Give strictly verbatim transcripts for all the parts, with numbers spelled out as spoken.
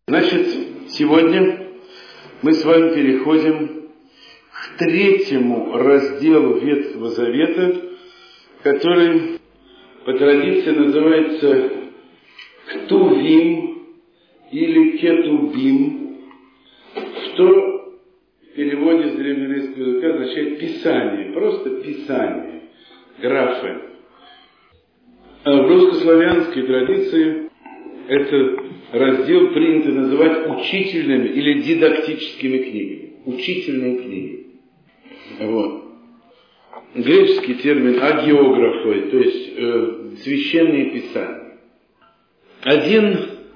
Значит, сегодня мы с вами переходим к третьему разделу Ветхого Завета, который по традиции называется Ктувим или Кетубим, что в переводе с древнееврейского языка означает «писание», просто «писание», графы. А в русско-славянской традиции этот раздел принято называть учительными или дидактическими книгами. Учительные книги. Вот. Греческий термин агеографы, то есть э, священные писания. Один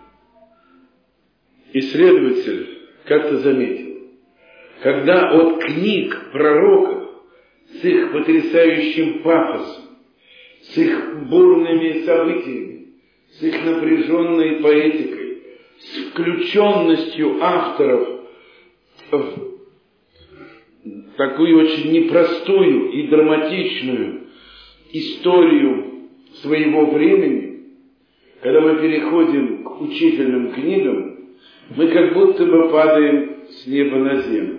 исследователь как-то заметил, когда от книг пророков с их потрясающим пафосом, с их бурными событиями, с их напряженной поэтикой, с включенностью авторов в такую очень непростую и драматичную историю своего времени, когда мы переходим к учительным книгам, мы как будто бы падаем с неба на землю.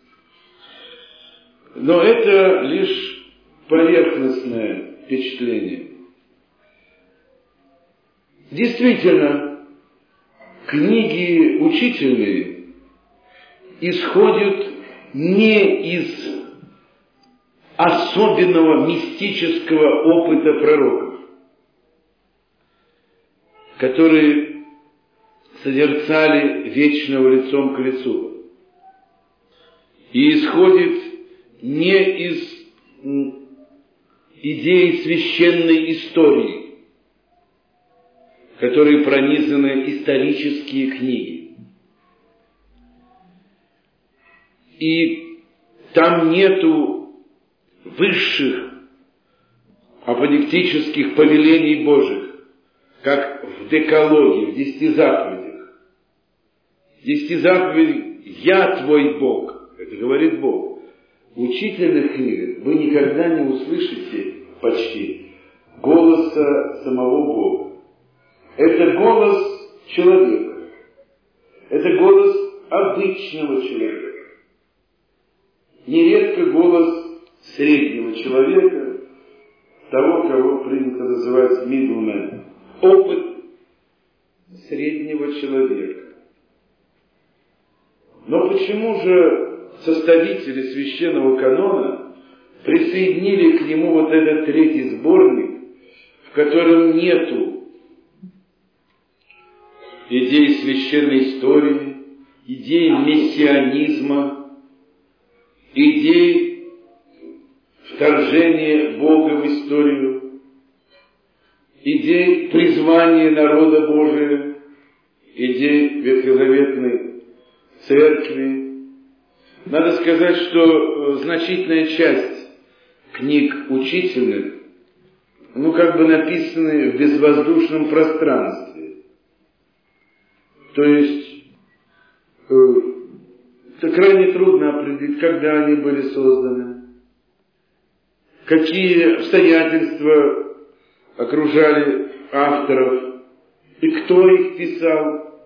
Но это лишь поверхностное впечатление. Действительно, книги учительные исходят не из особенного мистического опыта пророков, которые созерцали вечного лицом к лицу, и исходит не из идеи священной истории, которые пронизаны исторические книги. И там нету высших аподектических повелений Божьих, как в Декалоге, в Десяти заповедях. В Десяти заповедях «Я твой Бог», это говорит Бог. В учительных книгах вы никогда не услышите почти голоса самого Бога. Это голос человека. Это голос обычного человека. Нередко голос среднего человека, того, кого принято называть middleman. Опыт среднего человека. Но почему же составители священного канона присоединили к нему вот этот третий сборник, в котором нету идеи священной истории, идеи мессианизма, идеи вторжения Бога в историю, идеи призвания народа Божия, идеи ветхозаветной церкви? Надо сказать, что значительная часть книг учительных, ну, как бы написаны в безвоздушном пространстве. То есть, э, это крайне трудно определить, когда они были созданы, какие обстоятельства окружали авторов и кто их писал.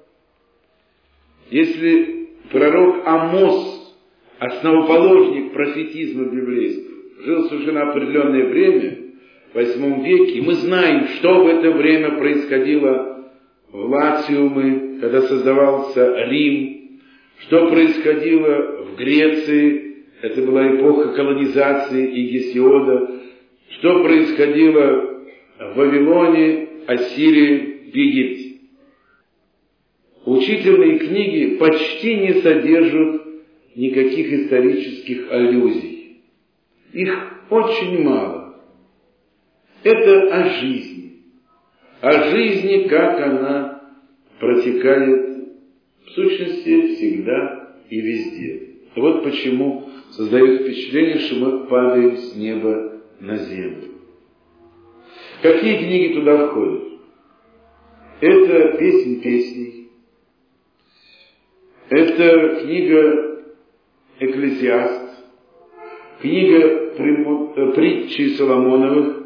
Если пророк Амос, основоположник профетизма библейского, жил совершенно определенное время, в восьмом веке, мы знаем, что в это время происходило в Латиуме, когда создавался Рим, что происходило в Греции, это была эпоха колонизации и Гесиода, что происходило в Вавилоне, Ассирии, в Египте. Учительные книги почти не содержат никаких исторических аллюзий. Их очень мало. Это о жизни. О жизни, как она протекает в сущности всегда и везде. Вот почему создает впечатление, что мы падаем с неба на землю. Какие книги туда входят? Это «Песнь песней», это книга «Экклесиаст», книга «Притчи Соломоновых»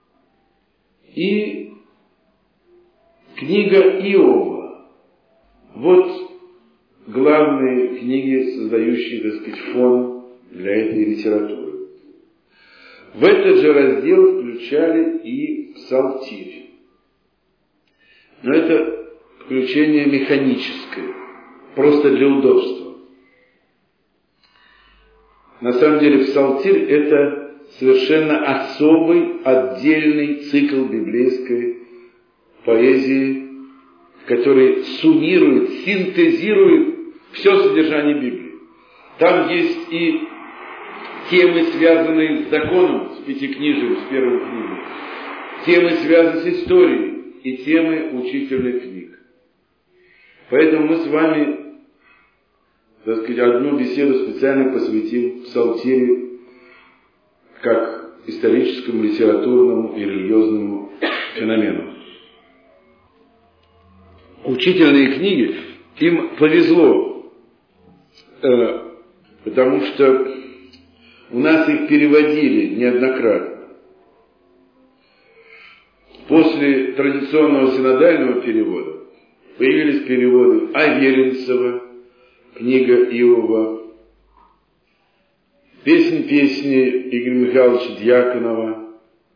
и книга Иова. Вот главные книги, создающие, так сказать, фон для этой литературы. В этот же раздел включали и псалтирь. Но это включение механическое, просто для удобства. На самом деле псалтирь – это совершенно особый, отдельный цикл библейской поэзии, который суммирует, синтезирует все содержание Библии. Там есть и темы, связанные с законом, с пятикнижием, с первой книгой, темы, связанные с историей, и темы учительных книг. Поэтому мы с вами, так сказать, одну беседу специально посвятим псалтире как историческому, литературному и религиозному феномену. Учительные книги, им повезло, э, потому что у нас их переводили неоднократно. После традиционного синодального перевода появились переводы Аверинцева, книга Иова, «Песнь песни» Игоря Михайловича Дьяконова,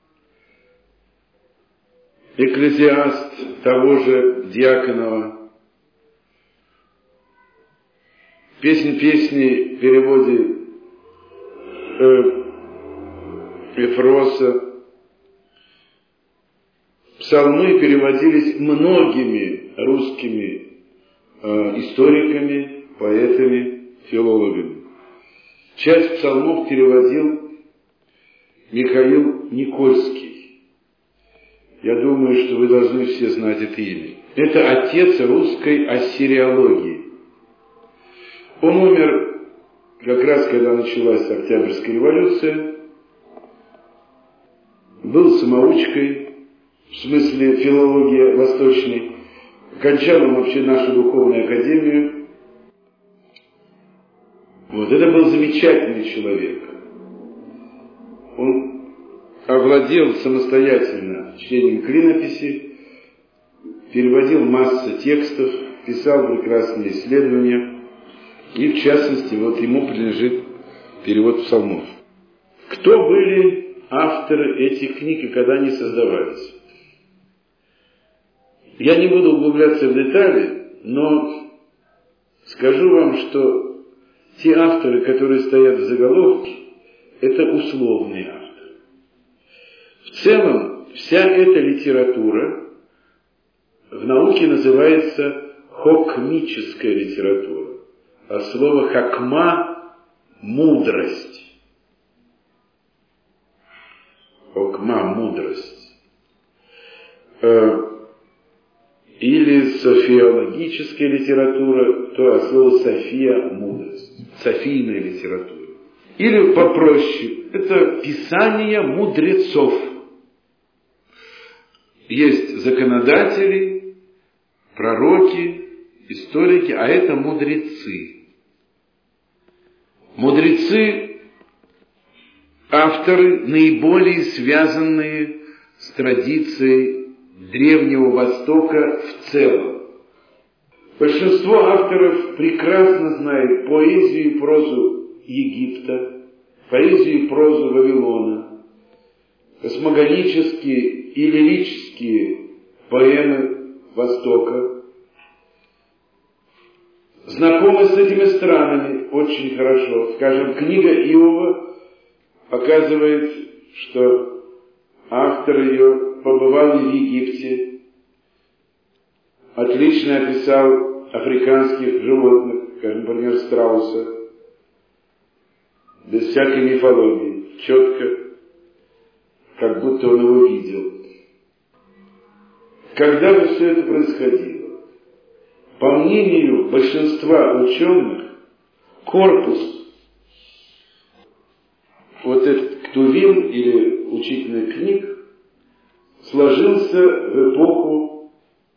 «Экклезиаст» того же Дьяконова, «Песнь песни» в переводе э, Эфроса. Псалмы переводились многими русскими э, историками, поэтами, филологами. Часть псалмов переводил Михаил Никольский. Я думаю, что вы должны все знать это имя. Это отец русской ассириологии. Он умер как раз, когда началась Октябрьская революция, был самоучкой, в смысле филологии восточной. Окончал он вообще нашу духовную академию. Вот это был замечательный человек. Он овладел самостоятельно чтением клинописи, переводил массу текстов, писал прекрасные исследования. И в частности, вот ему принадлежит перевод псалмов. Кто были авторы этих книг и когда они создавались? Я не буду углубляться в детали, но скажу вам, что те авторы, которые стоят в заголовке, это условные авторы. В целом, вся эта литература в науке называется хокмическая литература. От слова хакма – мудрость. Хокма – мудрость. Или софиологическая литература, то от слова софия – мудрость. Софийная литература. Или попроще – это писание мудрецов. Есть законодатели, пророки, историки, а это мудрецы. Мудрецы, авторы, наиболее связанные с традицией Древнего Востока в целом. Большинство авторов прекрасно знает поэзию и прозу Египта, поэзию и прозу Вавилона, космогонические и лирические поэмы Востока. Знакомы с этими странами очень хорошо. Скажем, книга Иова показывает, что автор ее побывал в Египте, отлично описал африканских животных, как, например, страуса, без всякой мифологии, четко, как будто он его видел. Когда же все это происходило? По мнению большинства ученых, корпус вот этот ктувим или учительных книг сложился в эпоху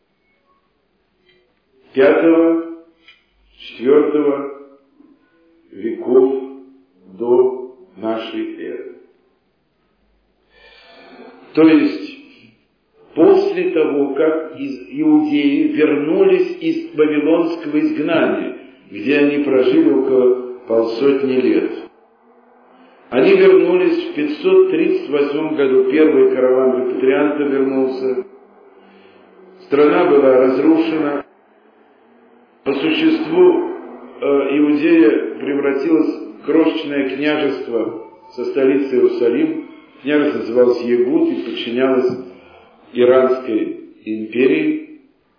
пятого, четвертого веков до нашей эры. То есть после того, как из Иудеи вернулись из Вавилонского изгнания, где они прожили около полсотни лет. Они вернулись в пятьсот тридцать восьмом году, первый караван репатриантов вернулся, страна была разрушена, по существу Иудея превратилась в крошечное княжество со столицей Иерусалим. Княжество называлось Егуд и подчинялось Иранской империи.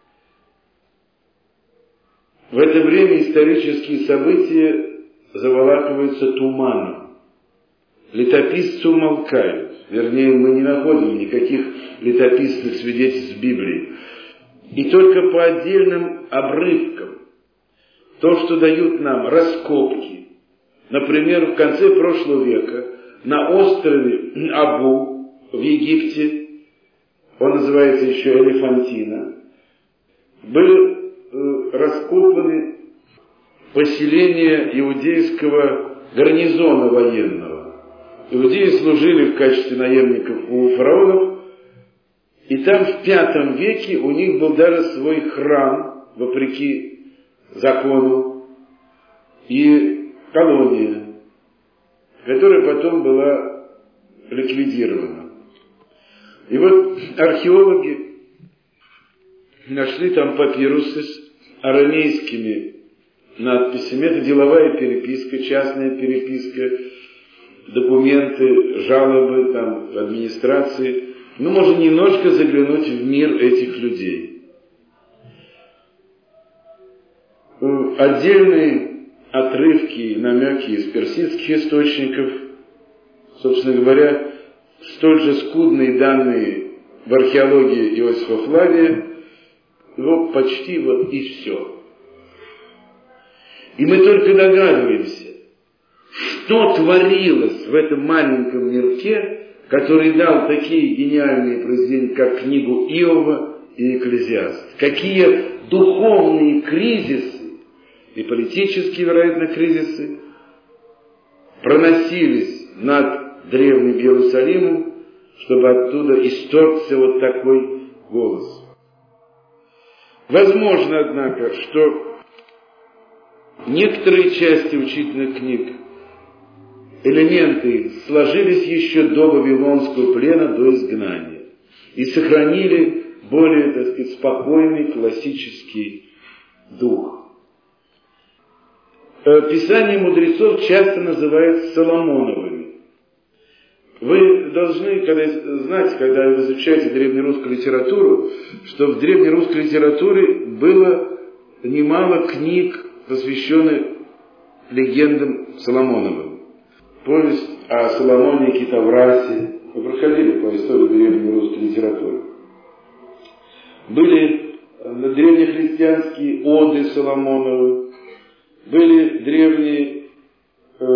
В это время исторические события заволакиваются туманом. Летописцы умолкают. Вернее, мы не находим никаких летописных свидетельств в Библии. И только по отдельным обрывкам, то, что дают нам раскопки, например, в конце прошлого века на острове Абу в Египте, он называется еще Элефантина, были э, раскопаны поселения иудейского гарнизона военного. Иудеи служили в качестве наемников у фараонов, и там в пятом веке у них был даже свой храм, вопреки закону, и колония, которая потом была ликвидирована. И вот археологи нашли там папирусы с арамейскими надписями. Это деловая переписка, частная переписка, документы, жалобы там, в администрации. Ну, можно немножко заглянуть в мир этих людей. Отдельные отрывки и намеки из персидских источников, собственно говоря, столь же скудные данные в археологии Иосифа Флавия, но почти вот и все. И мы только догадываемся, что творилось в этом маленьком мирке, который дал такие гениальные произведения, как книгу Иова и Экклезиаст. Какие духовные кризисы и политические, вероятно, кризисы проносились над древним Иерусалимом, чтобы оттуда исторгся вот такой голос. Возможно, однако, что некоторые части учительных книг, элементы сложились еще до Вавилонского плена, до изгнания, и сохранили более, так сказать, спокойный классический дух. Писания мудрецов часто называют Соломоновыми. Вы должны когда, знать, когда вы изучаете древнерусскую литературу, что в древнерусской литературе было немало книг, посвященных легендам Соломоновым. Повесть о Соломоне и Китаврасе. Вы проходили по истории древнерусской литературы. Были древнехристианские оды Соломоновы. Были древние, э,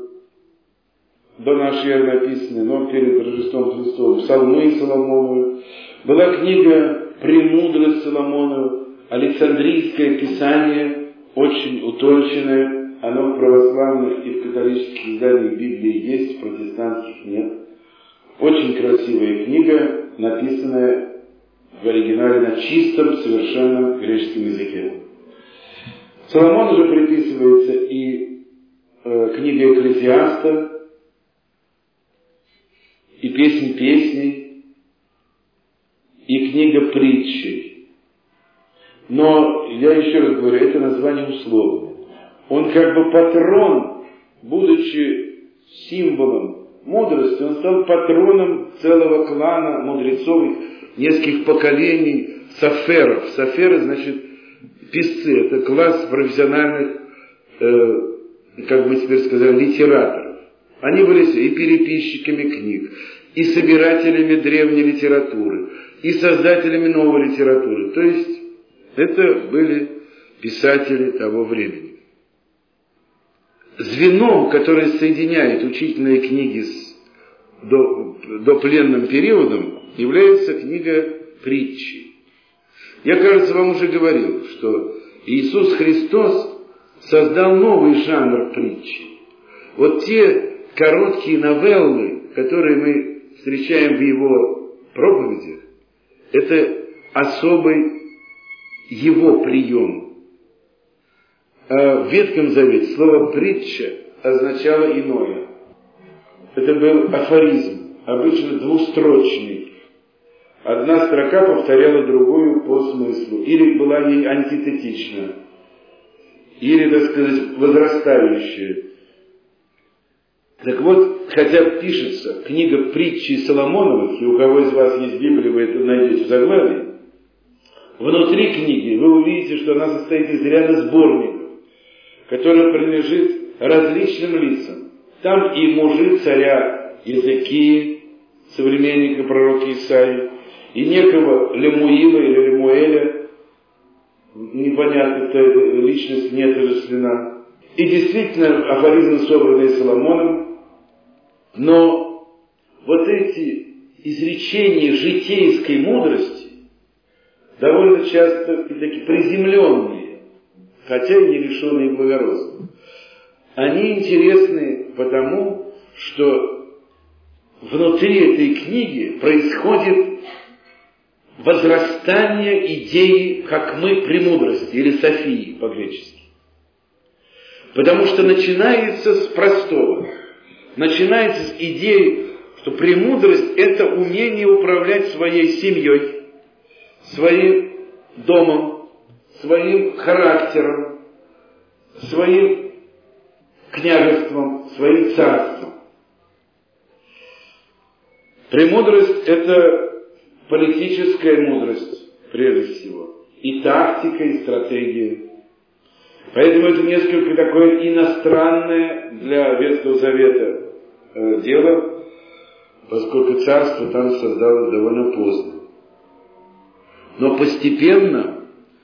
до нашей эры написанные, но перед Рождеством Христовым, псалмы Соломоновы. Была книга «Премудрость Соломонова», Александрийское писание, очень утонченное. Оно в православных и в католических изданиях Библии есть, в протестантских нет. Очень красивая книга, написанная в оригинале на чистом, совершенном греческом языке. Соломону же приписывается и э, книга Экклезиаста, и песнь песней, и книга притчей. Но, я еще раз говорю, это название условное. Он как бы патрон, будучи символом мудрости, он стал патроном целого клана мудрецов, нескольких поколений саферов. Саферы, значит, писцы. Это класс профессиональных, э, как бы теперь сказали, литераторов. Они были и переписчиками книг, и собирателями древней литературы, и создателями новой литературы. То есть, это были писатели того времени. Звеном, которое соединяет учительные книги с до, допленным периодом, является книга притчи. Я, кажется, вам уже говорил, что Иисус Христос создал новый жанр притчи. Вот те короткие новеллы, которые мы встречаем в Его проповедях, это особый его прием. А в Ветхом Завете слово «притча» означало иное. Это был афоризм, обычно двустрочный. Одна строка повторяла другую по смыслу, или была ей антитетична, или, так сказать, возрастающая. Так вот, хотя пишется книга «Притчи Соломоновых», и у кого из вас есть Библия, вы это найдете в заглавии, внутри книги вы увидите, что она состоит из ряда сборников, которые принадлежат различным лицам. Там и мужи царя Иезекии, современника пророка Исаии, и некого Лемуила или Лемуэля, непонятно, кто эта личность, не отождествлена. И действительно, афоризмы, собранные Соломоном, но вот эти изречения житейской мудрости довольно часто такие приземленные, хотя и не лишенные благородства. Они интересны потому, что внутри этой книги происходит возрастание идеи «хакмы премудрости» или «софии» по-гречески. Потому что начинается с простого. Начинается с идеи, что премудрость – это умение управлять своей семьей, своим домом, своим характером, своим княжеством, своим царством. Премудрость – это политическая мудрость, прежде всего, и тактика, и стратегия. Поэтому это несколько такое иностранное для Ветхого Завета э, дело, поскольку царство там создалось довольно поздно. Но постепенно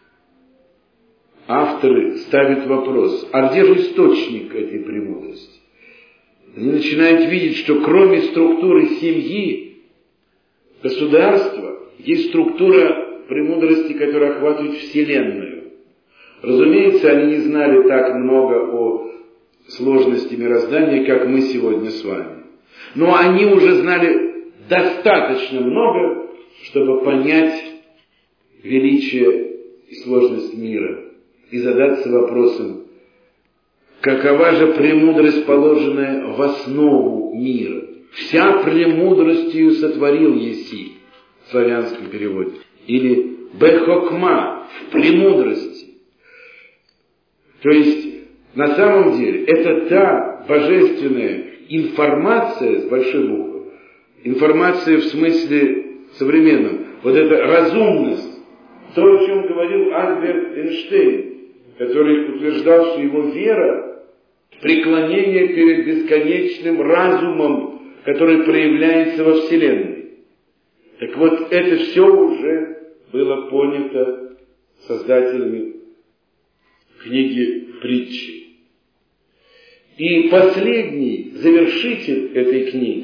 авторы ставят вопрос, а где же источник этой премудрости? Они начинают видеть, что кроме структуры семьи, государства, есть структура премудрости, которая охватывает Вселенную. Разумеется, они не знали так много о сложности мироздания, как мы сегодня с вами. Но они уже знали достаточно много, чтобы понять величие и сложность мира и задаться вопросом, какова же премудрость, положенная в основу мира. «Вся премудростью сотворил еси» в славянском переводе. Или «бехокма» в премудрости. То есть, на самом деле, это та божественная информация с большой буквы, информация в смысле современном, вот эта разумность, то, о чем говорил Альберт Эйнштейн, который утверждал, что его вера – преклонение перед бесконечным разумом, который проявляется во Вселенной. Так вот, это все уже было понято создателями книги «Притчи». И последний завершитель этой книги,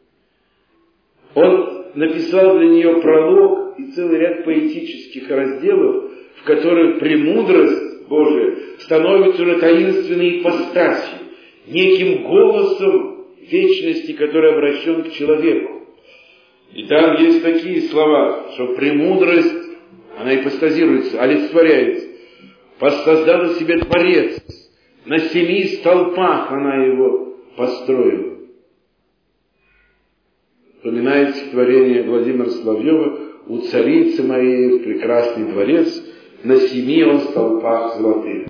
он написал для нее пролог и целый ряд поэтических разделов, в которых премудрость Божия становится уже таинственной ипостасью, неким голосом вечности, который обращен к человеку. И там есть такие слова, что премудрость, она ипостазируется, олицетворяется. Воссоздала себе Творец, на семи столпах она его построила. Вспоминает стихотворение Владимира Соловьева: «У царицы моей прекрасный дворец, на семи он столпах золотых».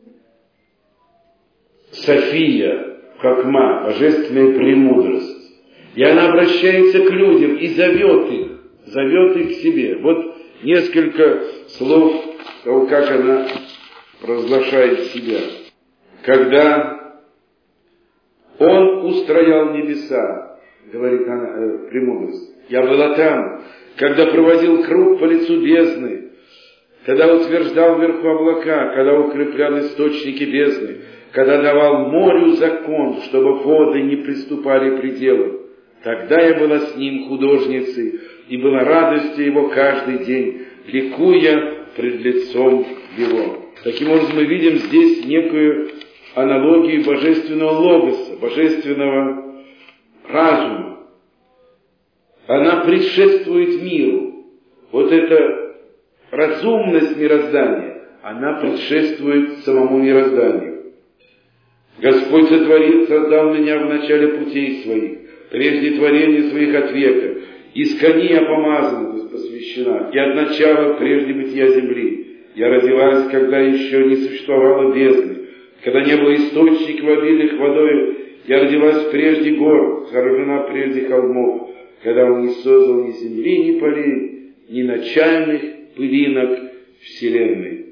София, хакма, божественная премудрость. И она обращается к людям и зовет их, зовет их к себе. Вот несколько слов того, как она провозглашает себя. Когда он устроял небеса, говорит она, э, премудрость, я была там, когда проводил круг по лицу бездны, когда утверждал вверху облака, когда укреплял источники бездны, когда давал морю закон, чтобы воды не приступали к пределу. Тогда я была с ним художницей, и была радостью его каждый день, ликуя пред лицом его. Таким образом, мы видим здесь некую аналогию божественного логоса, божественного разума. Она предшествует миру. вот эта разумность мироздания, она предшествует самому мирозданию. Господь сотворил, создал меня в начале путей своих, прежде творения своих от века. Из кони я помазана, то есть посвящена, и от начала, прежде бытия земли. Я родилась, когда еще не существовало бездны, когда не было источников, обильных водой. Я родилась прежде гор, рождена прежде холмов, когда Он не создал ни земли, ни полей, ни начальных пылинок вселенной.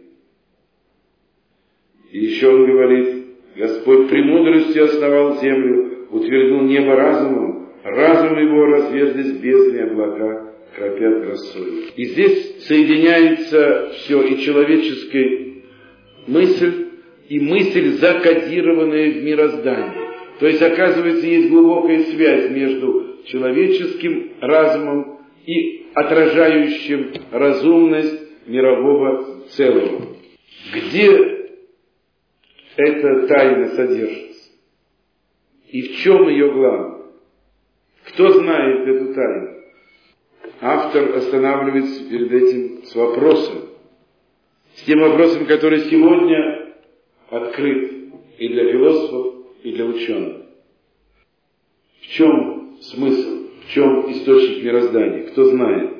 И еще Он говорит: Господь премудростью основал землю, утвердил небо разумом, разум Его разверзлись бездны и облака кропят росою. И здесь соединяется все, и человеческая мысль, и мысль, закодированная в мироздании. То есть, оказывается, есть глубокая связь между человеческим разумом и отражающим разумность мирового целого. Где эта тайна содержится? И в чем ее главное? Кто знает эту тайну? Автор останавливается перед этим с вопросом, с тем вопросом, который сегодня открыт и для философов, и для ученых. В чем смысл? В чем источник мироздания? Кто знает?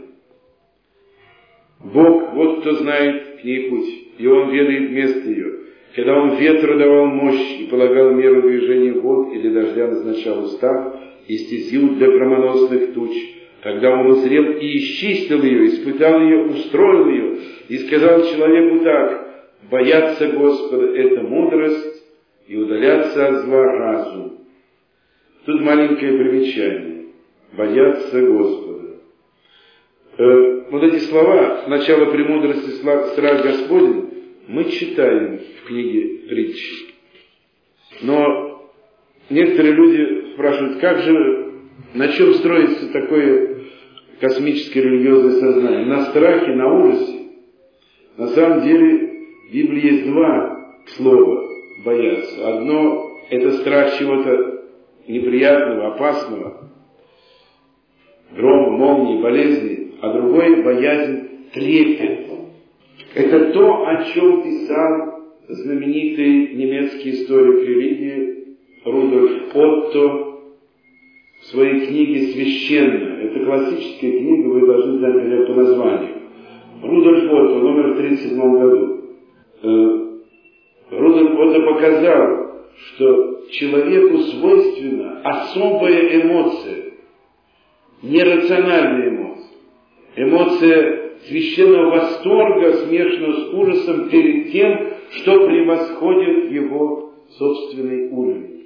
Бог, вот кто знает к ней путь, и Он ведает место ее. Когда Он ветру давал мощь и полагал меру движения вод или дождя, назначал устав и стезю для громоносных туч, тогда Он узрел и исчистил ее, испытал ее, устроил ее, и сказал человеку так: бояться Господа — это мудрость, и удаляться от зла разум. Тут маленькое примечание. Бояться Господа. Э, вот эти слова, начало премудрости, страх Господень, мы читаем в книге Притчи. Но некоторые люди спрашивают, как же, на чем строится такое космическое религиозное сознание? На страхе, на ужасе. На самом деле в Библии есть два слова бояться. Одно — это страх чего-то неприятного, опасного, грома, молнии, болезни, а другое — боязнь, трепет. Это то, о чем писал знаменитый немецкий историк религии Рудольф Отто в своей книге «Священная». Это классическая книга, вы должны знать ее по названию. Рудольф Отто, номер в тридцать седьмом году. Рудольф Отто показал, что человеку свойственна особая эмоция, нерациональная эмоция, эмоция священного восторга, смешанного с ужасом перед тем, что превосходит его собственный уровень,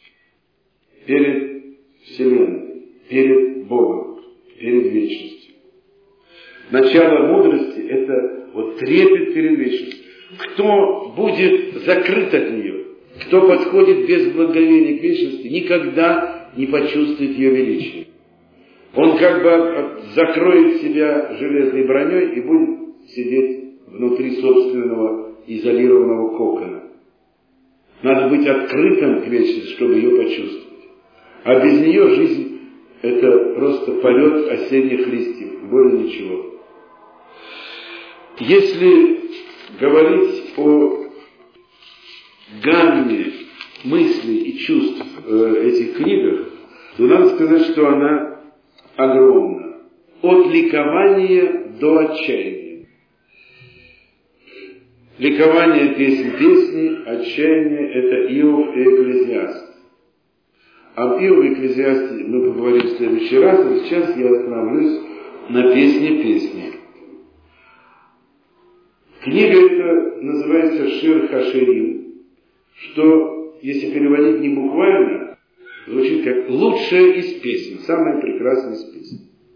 перед Вселенной, перед Богом, перед вечностью. Начало мудрости — это вот трепет перед вечностью. Кто будет закрыт от нее, кто подходит без благовения к вечности, никогда не почувствует ее величия. Он как бы закроет себя железной броней и будет сидеть внутри собственного изолированного кокона. Надо быть открытым к вечности, чтобы ее почувствовать. А без нее жизнь — это просто полет осенних листьев, более ничего. Если говорить о гамме мыслей и чувств в этих книгах, то надо сказать, что она огромна. От ликования до отчаяния. Ликование — песнь песни, отчаяние — это Иов и Экклезиаст. Об Иове и Экклезиасте мы поговорим в следующий раз, а сейчас я остановлюсь на песне песни. Книга эта называется Шир Хаширим, что, если переводить не буквально, звучит как лучшая из песен, самая прекрасная из песен.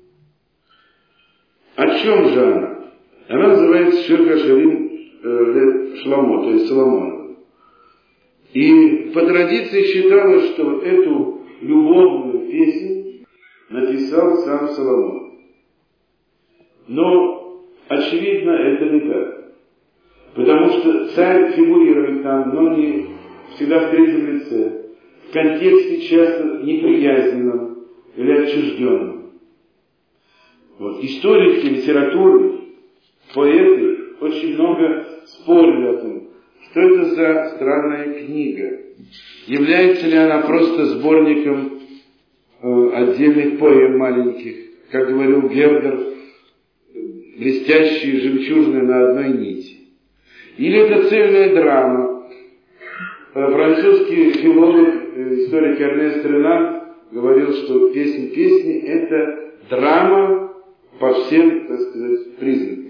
О чем же она? Она называется Шир Хаширим э, Шломо, то есть Соломона. И по традиции считалось, что эту любовную песню написал сам Соломон. Но, очевидно, это не так. Потому что царь фигурирует там, но не всегда в третьем лице, в контексте часто неприязненном или отчужденном. Вот. Историки, литературы, поэты очень много спорили о том, что это за странная книга. Является ли она просто сборником э, отдельных поэм маленьких, как говорил Гердер, блестящие жемчужины на одной нити. Или это цельная драма. Французский филолог, историк Эрнест Ренан говорил, что «Песнь песни» — это драма по всем, так сказать, признакам.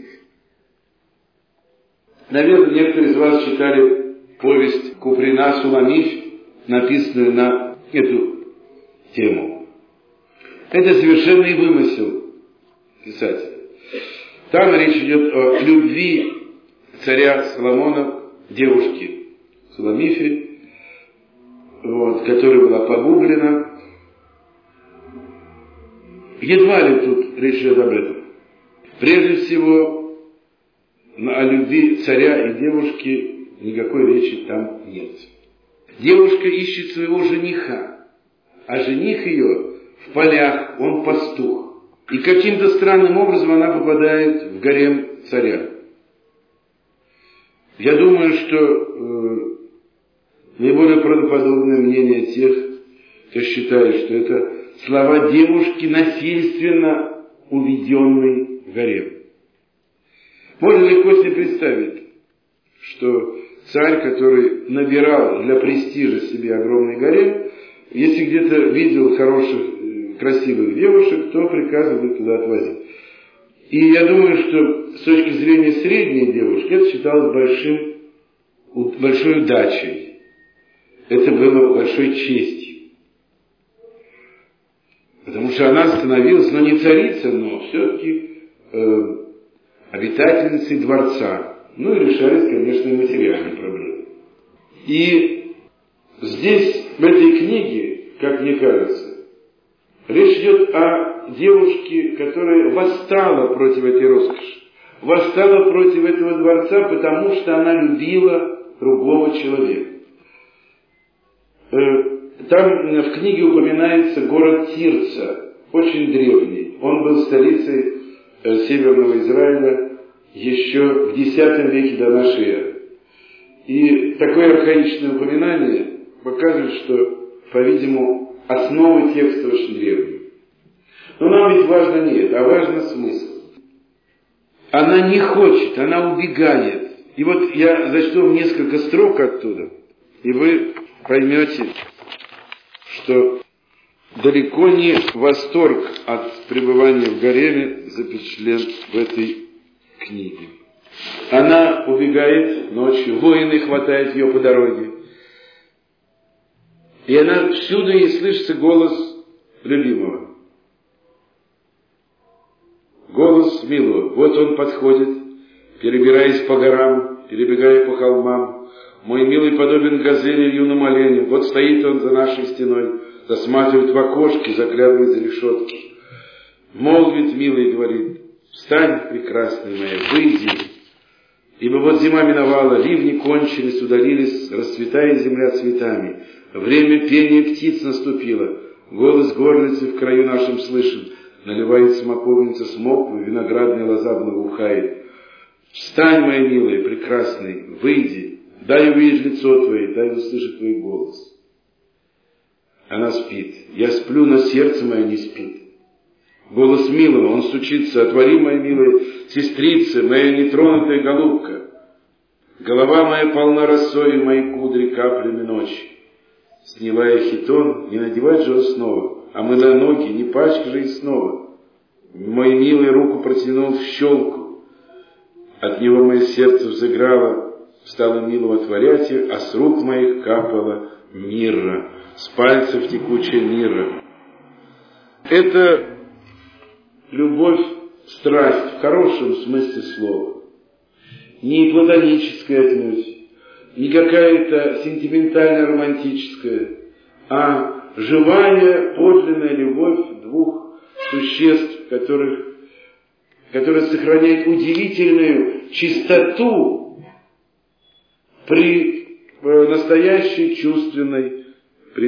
Наверное, некоторые из вас читали повесть Куприна «Суламифь», написанную на эту тему. Это совершенный вымысел писателя. Там речь идет о любви царя Соломона к девушке Суламифе, вот, которая была погублена. Едва ли тут речь идет об этом. Прежде всего, о любви царя и девушки никакой речи там нет. Девушка ищет своего жениха, а жених ее в полях, он пастух. И каким-то странным образом она попадает в гарем царя. Я думаю, что э, наиболее правдоподобное мнение тех, кто считает, что это слова девушки, насильственно уведенной в гарем. Можно легко себе представить, что царь, который набирал для престижа себе огромный гарем, если где-то видел хороших, красивых девушек, то приказывал их туда отвозить. И я думаю, что с точки зрения средней девушки это считалось большим, большой удачей. Это было большой честью. Потому что она становилась, ну не царица, но все-таки э, обитательницей дворца. Ну и решались, конечно, и материальные проблемы. И здесь, в этой книге, как мне кажется, речь идет о девушке, которая восстала против этой роскоши. Восстала против этого дворца, потому что она любила другого человека. Там в книге упоминается город Тирца, очень древний. Он был столицей Северного Израиля еще в десятом веке до нашей эры. И такое архаичное упоминание показывает, что, по-видимому, основы текста очень древние. Но нам ведь важно не это, а важно смысл. Она не хочет, она убегает. И вот я зачту вам несколько строк оттуда, и вы поймете, что далеко не восторг от пребывания в гареме запечатлен в этой книге. Она убегает ночью, воины хватают ее по дороге. И она всюду ей слышится голос любимого. Голос милого. Вот он подходит, перебираясь по горам, перебегая по холмам. Мой милый подобен газели юному оленю. Вот стоит он за нашей стеной, засматривает в окошки, заглядывает за решетки. Молвит милый, говорит: встань, прекрасная моя, выйди. Ибо вот зима миновала, ливни кончились, удалились, расцветает земля цветами. Время пения птиц наступило. Голос горлицы в краю нашем слышен. Наливает смоковница смоквы, виноградная лоза благоухает. Встань, моя милая, прекрасная, выйди. Дай увидеть лицо твое, дай услышать твой голос. Она спит. Я сплю, но сердце мое не спит. Голос милого, он стучится: отвори, моя милая сестрица, моя нетронутая голубка. Голова моя полна росой, мои кудри каплями ночи. Сняла я хитон, не надевать же его снова, а мыла ноги, не пачка же и снова. Мой милый руку протянул в щелку. От него мое сердце взыграло, стало милого творять, а с рук моих капала мирра, с пальцев текучая мирра. Это любовь, страсть в хорошем смысле слова. Не платоническая отнюдь, не какая-то сентиментальная романтическая, а живая, подлинная любовь двух существ, которых, которые сохраняют удивительную чистоту при настоящей чувственной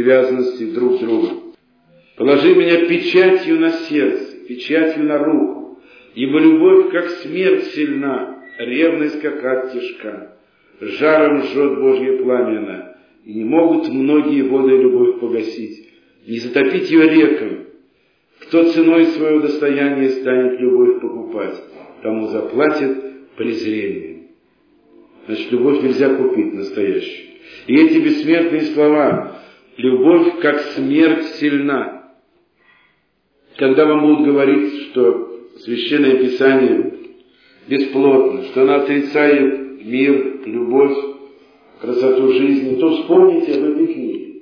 привязанности друг к другу. Положи меня печатью на сердце, печатью на руку, Ибо любовь, как смерть, сильна, ревность, как ад, тяжка. Жаром жжет Божье пламя, и не могут многие воды любовь погасить, не затопить ее рекам. Кто ценой своего достояния станет любовь покупать, тому заплатит презрением. Значит, любовь нельзя купить настоящую. И эти бессмертные слова: любовь, как смерть, сильна. Когда вам будут говорить, что Священное Писание бесплотно, что оно отрицает мир, любовь, красоту жизни, то вспомните об этой книге.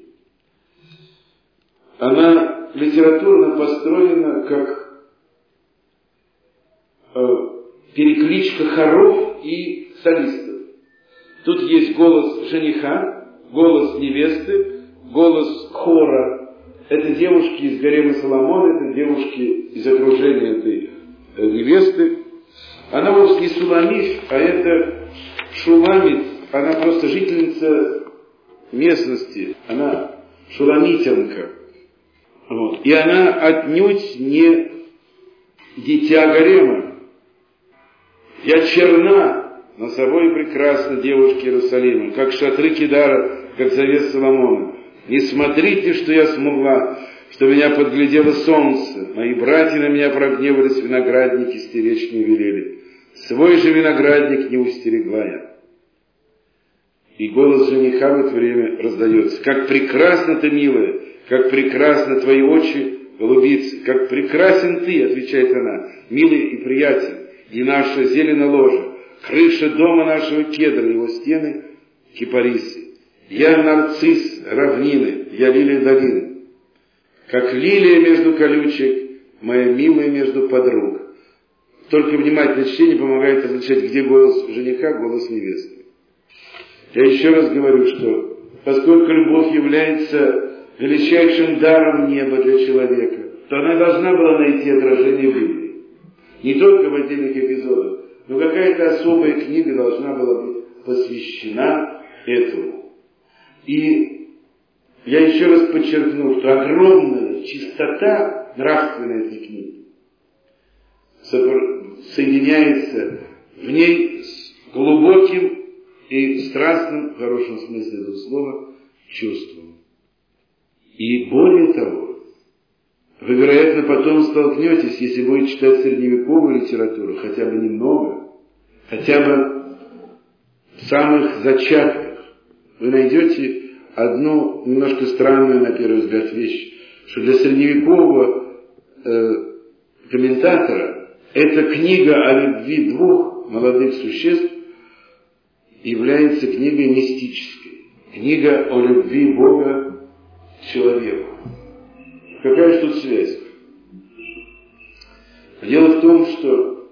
Она литературно построена как э, перекличка хоров и солистов. Тут есть голос жениха, голос невесты, голос хора. Это девушки из гарема Соломона, это девушки из окружения этой э, невесты. Она вовсе не Суламиф, а это Шуламит. Она просто жительница местности. Она шуламитянка. Вот. И она отнюдь не дитя гарема. Я черна, но собой прекрасна девушки Иерусалима, как шатры Кедара, как завес Соломона. Не смотрите, что я смогла, что меня подглядело солнце. Мои братья на меня прогневались, виноградники стеречь не велели. Свой же виноградник не устерегла я. И голос жениха в это время раздается: как прекрасна ты, милая, как прекрасны твои очи, голубицы, как прекрасен ты, отвечает она, милый и приятель, и наша зелено ложа, крыша дома нашего кедра, его стены кипарисы. Я нарцисс равнины, я лилия долины, как лилия между колючек, моя милая между подруг. Только внимательное чтение помогает различать, где голос жениха, голос невесты. Я еще раз говорю, что поскольку любовь является величайшим даром неба для человека, то она должна была найти отражение в Библии. Не только в отдельных эпизодах, но какая-то особая книга должна была быть посвящена этому. И я еще раз подчеркну, что огромная чистота нравственной этой книги соединяется в ней с глубоким и страстным, в хорошем смысле этого слова, чувством. И более того, вы, вероятно, потом столкнетесь, если будете читать средневековую литературу, хотя бы немного, хотя бы в самых зачатках, вы найдете одну немножко странную, на первый взгляд, вещь, что для средневекового э, комментатора эта книга о любви двух молодых существ является книгой мистической. Книга о любви Бога к человеку. Какая же тут связь? Дело в том, что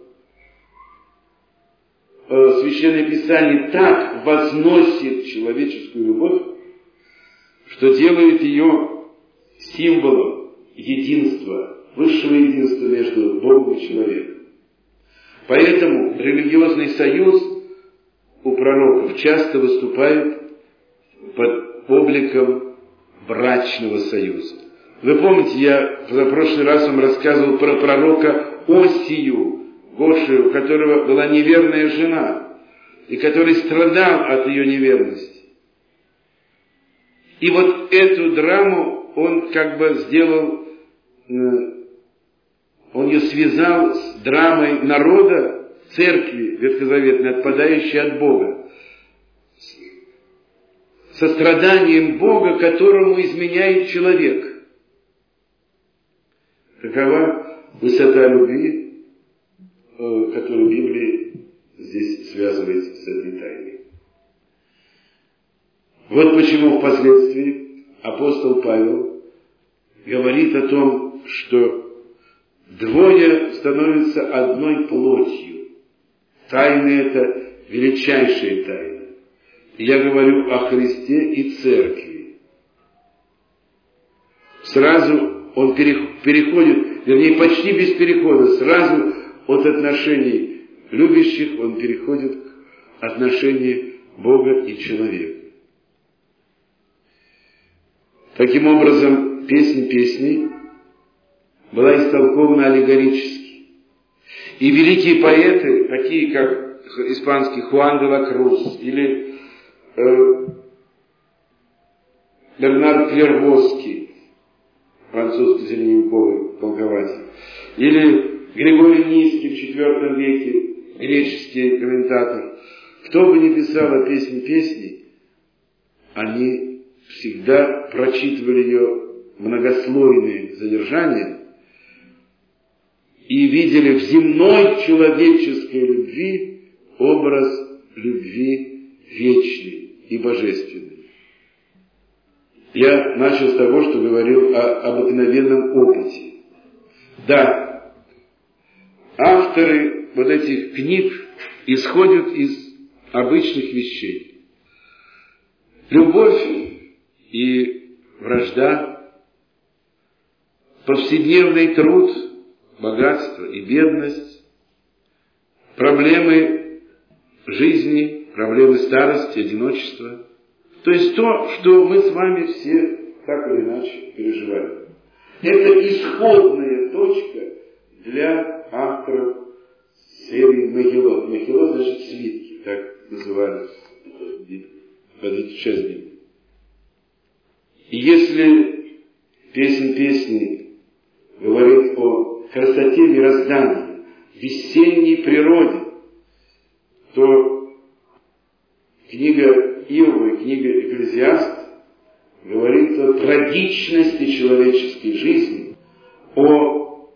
э, Священное Писание так возносит человеческую любовь, что делает ее символом единства, высшего единства между Богом и человеком. Поэтому религиозный союз у пророков часто выступает под обликом брачного союза. Вы помните, я в прошлый раз вам рассказывал про пророка Осию, Гоши, у которого была неверная жена, и который страдал от ее неверности. И вот эту драму он как бы сделал, он ее связал с драмой народа, церкви ветхозаветной, отпадающей от Бога, состраданием Бога, которому изменяет человек. Какова высота любви, которую Библия здесь связывает с этой тайной. Вот почему впоследствии апостол Павел говорит о том, что двое становятся одной плотью. Тайна это величайшая тайна. Я говорю о Христе и Церкви. Сразу он переходит, вернее, почти без перехода, сразу от отношений любящих он переходит к отношению Бога и человека. Таким образом, песнь песней была истолкована аллегорически. И великие поэты, такие как испанский Хуан де ла Круз или э, Бернар Клервоский, французский средневековый толкователь, или Григорий Низкий в четвёртом веке, греческий комментатор. Кто бы ни писал о песне песней, они всегда прочитывали ее многослойные задержания и видели в земной человеческой любви образ любви вечной и божественной. Я начал с того, что говорил о обыкновенном опыте. Да, авторы вот этих книг исходят из обычных вещей. Любовь и вражда, повседневный труд, богатство и бедность, проблемы жизни, проблемы старости, одиночества. То есть то, что мы с вами все так или иначе переживаем. Это исходная точка для авторов серии Мегилот. Мегилот значит свитки, так называли под эту часть Библии. И если песнь песни говорит о красоте мироздания, весенней природе, то книга Иова и книга Экклезиаст говорит о трагичности человеческой жизни, о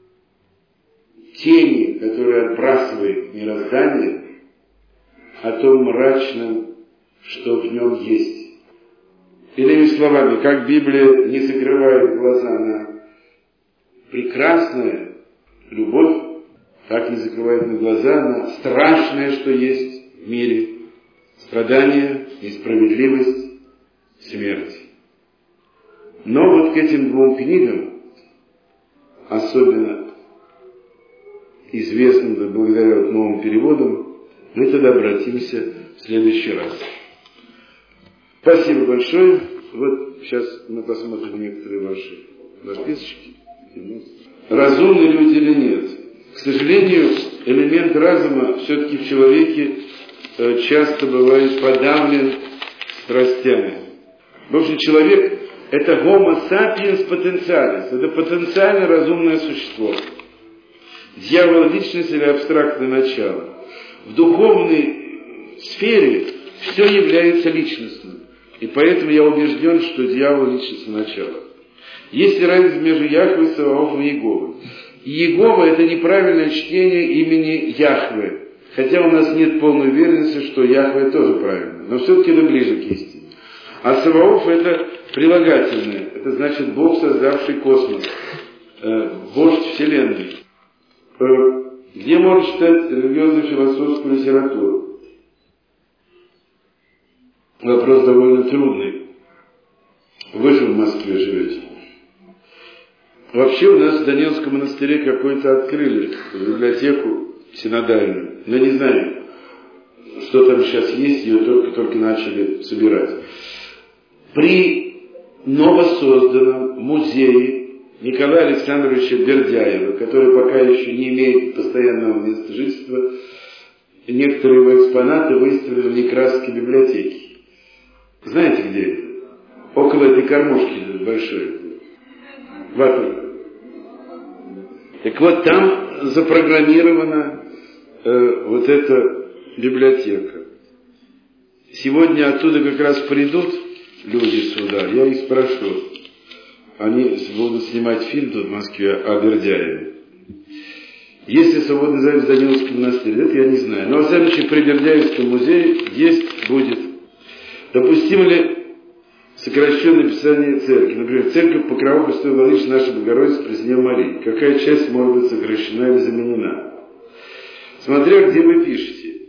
тени, которую отбрасывает мироздание, о том мрачном, что в нем есть. Иными словами, как Библия не закрывает глаза на прекрасную любовь, так не закрывает на глаза на страшное, что есть в мире. Страдания, несправедливость, смерть. Но вот к этим двум книгам, особенно известным благодаря новым переводам, мы тогда обратимся в следующий раз. Спасибо большое. Вот сейчас мы посмотрим некоторые ваши записочки. Разумны люди или нет? К сожалению, элемент разума все-таки в человеке часто бывает подавлен страстями. В общем, человек – это homo sapiens potentialis, это потенциально разумное существо. Дьявол – личность или абстрактное начало. В духовной сфере все является личностным. И поэтому я убежден, что дьявол – личностное начало. Есть ли разница между Яхве, Саваофом и Иеговой? Иегова – это неправильное чтение имени Яхве. Хотя у нас нет полной уверенности, что Яхве тоже правильно. Но все-таки это ближе к истине. А Саваоф – это прилагательное. Это значит Бог, создавший космос. Э, вождь Вселенной. Э, где можно читать религиозно-философскую литературу? Вопрос довольно трудный. Вы же в Москве живете. Вообще у нас в Даниловском монастыре какой-то открыли библиотеку синодальную. Но не знаю, что там сейчас есть, ее только-только начали собирать. При новосозданном музее Николая Александровича Бердяева, который пока еще не имеет постоянного места жительства, некоторые его экспонаты выставлены в Некрасовской библиотеке. Знаете, где это? Около этой кормушки большой. Ватер. Так вот, там запрограммирована э, вот эта библиотека. Сегодня оттуда как раз придут люди сюда, я их спрошу. Они будут снимать фильм тут в Москве о Бердяеве. Есть ли свободный запись в Даниловском монастыре? Это я не знаю. Но, во всяком случае, при Бердяевском музее есть, будет. Допустимо ли сокращенное описание церкви? Например, церковь Покрова Пресвятой Владычицы нашей Богородицы Преснее Марии. Какая часть может быть сокращена или заменена? Смотря где вы пишете.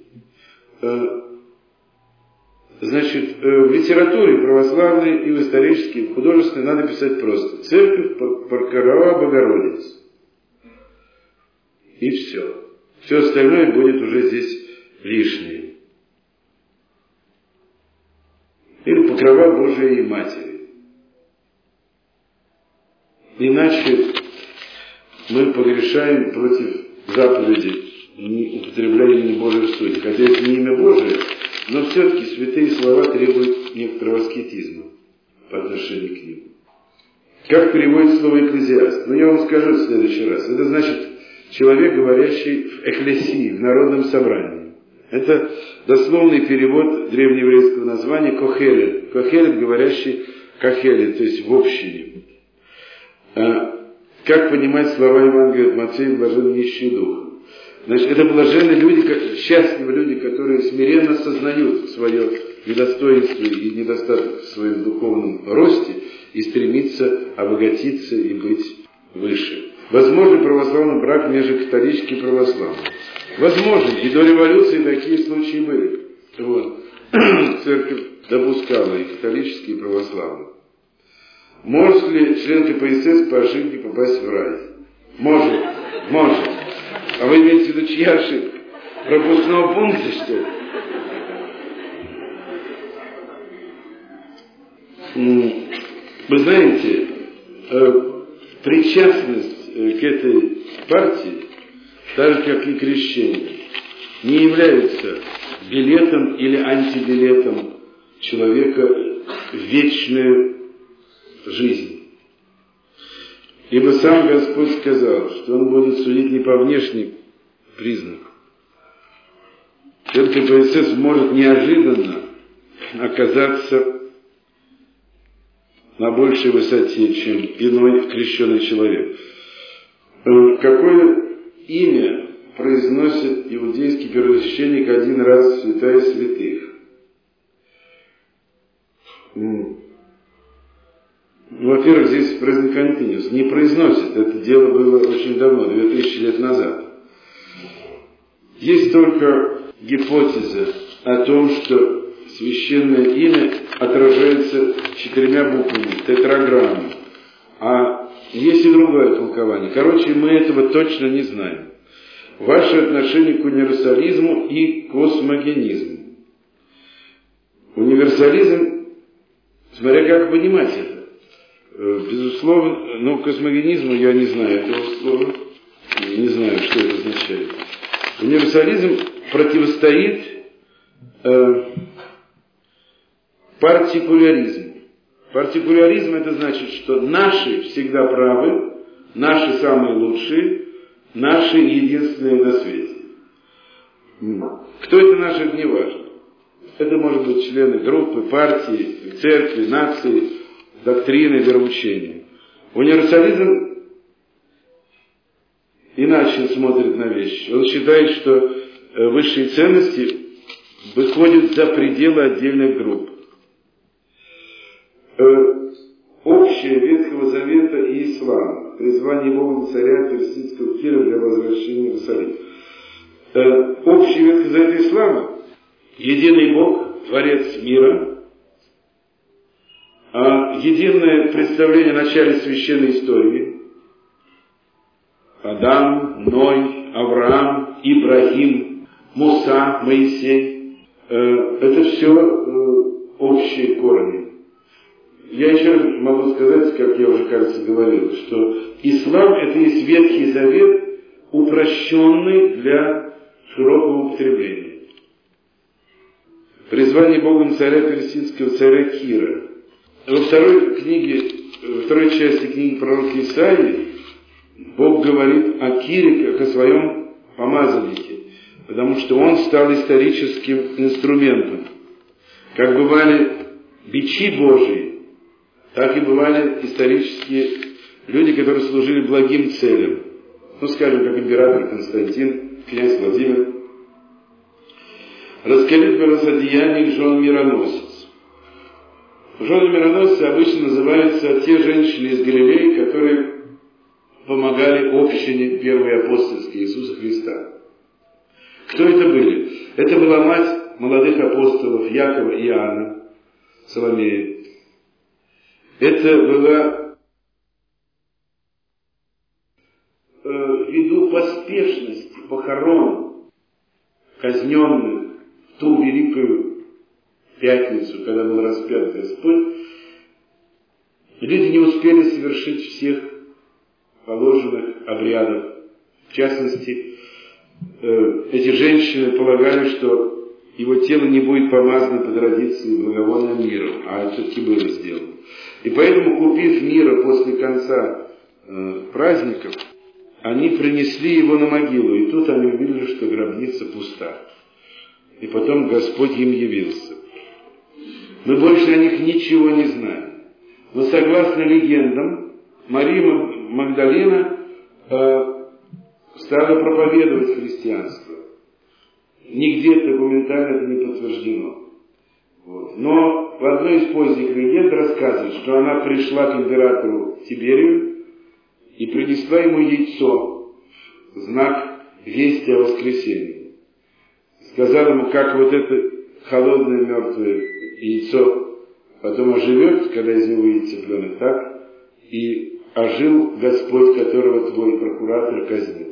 Значит, в литературе православной и в исторической, в художественной надо писать просто. Церковь Покрова Богородицы. И все. Все остальное будет уже здесь лишнее. Или Покрова Божией Матери. Иначе мы погрешаем против заповеди не употребляя имя Божие в суде. Хотя это не имя Божие, но все-таки святые слова требуют некоторого аскетизма по отношению к ним. Как переводится слово «экклезиаст»? Ну, я вам скажу в следующий раз. Это значит человек, говорящий в экклесии, в народном собрании. Это дословный перевод древнееврейского названия «кохелет». «Кохелет», говорящий «кохелет», то есть в общине. А как понимать слова Евангелия от Матфея «блаженны нищие духом»? Значит, это блаженны люди, счастливы люди, которые смиренно сознают свое недостоинство и недостаток в своем духовном росте и стремится обогатиться и быть выше. Возможен православный брак между католическим и православным? Возможен. И до революции такие случаи были. Вот. Церковь допускала и католические, и православные. Может ли член ка пэ эс эс по ошибке попасть в рай? Может. Может. А вы имеете в виду, чья ошибка? Пропускного пункта, что ли? Вы знаете, причастность к этой партии, так же как и крещение, не является билетом или антибилетом человека в вечную жизнь. Ибо сам Господь сказал, что Он будет судить не по внешним признакам. Член ка пэ эс эс может неожиданно оказаться на большей высоте, чем иной крещеный человек. Какое имя произносит иудейский первосвященник один раз в святая святых? Ну, во-первых, здесь present continuous не произносит. Это дело было очень давно, две тысячи лет назад. Есть только гипотеза о том, что священное имя отражается четырьмя буквами, тетраграммой. А есть и другое толкование. Короче, мы этого точно не знаем. Ваше отношение к универсализму и космогенизму. Универсализм, смотря как понимать это. Безусловно, но космогенизму я не знаю этого слова. Не знаю, что это означает. Универсализм противостоит э, партикуляризму. Партикуляризм — это значит, что наши всегда правы, наши самые лучшие, наши единственные на свете. Кто это наши, не важно. Это может быть члены группы, партии, церкви, нации, доктрины, вероучения. Универсализм иначе смотрит на вещи. Он считает, что высшие ценности выходят за пределы отдельных групп. Общее Ветхого Завета и Ислама, призвание Богом царя персидского Кира для возвращения в Иерусалим. Общее Ветхого Завета и Ислама — единый Бог, Творец мира, единое представление о начале священной истории — Адам, Ной, Авраам, Ибрахим, Муса, Моисей — это все общие корни. Я еще раз могу сказать, как я уже, кажется, говорил, что ислам — это есть Ветхий Завет, упрощенный для широкого употребления. Призвание Богом царя персидского, царя Кира. Во второй книге, во второй части книги пророка Исаии Бог говорит о Кире как о своем помазаннике, потому что он стал историческим инструментом. Как бывали бичи Божии, так и бывали исторические люди, которые служили благим целям. Ну, скажем, как император Константин, князь Владимир. Расскажите, пожалуйста, о деяниях жен мироносец. Жены мироносцы обычно называются те женщины из Галилеи, которые помогали общине первой апостольской Иисуса Христа. Кто это были? Это была мать молодых апостолов Якова и Иоанна, Соломея. Это была э, ввиду поспешности похорон казненных в ту великую пятницу, когда был распят Господь, люди не успели совершить всех положенных обрядов. В частности, э, эти женщины полагали, что его тело не будет помазано по традиции благовонным миром, а это все-таки было сделано. И поэтому, купив мира после конца э, праздников, они принесли его на могилу, и тут они увидели, что гробница пуста. И потом Господь им явился. Мы больше о них ничего не знаем. Но согласно легендам, Мария Магдалина э, стала проповедовать христианство. Нигде документально это не подтверждено. Вот. Но в одной из поздних легенд рассказывает, что она пришла к императору Тиберию и принесла ему яйцо, знак вести о воскресении. Сказала ему, как вот это холодное мертвое яйцо потом оживет, когда из него выйдет цыпленок, так и ожил Господь, которого твой прокуратор казнил.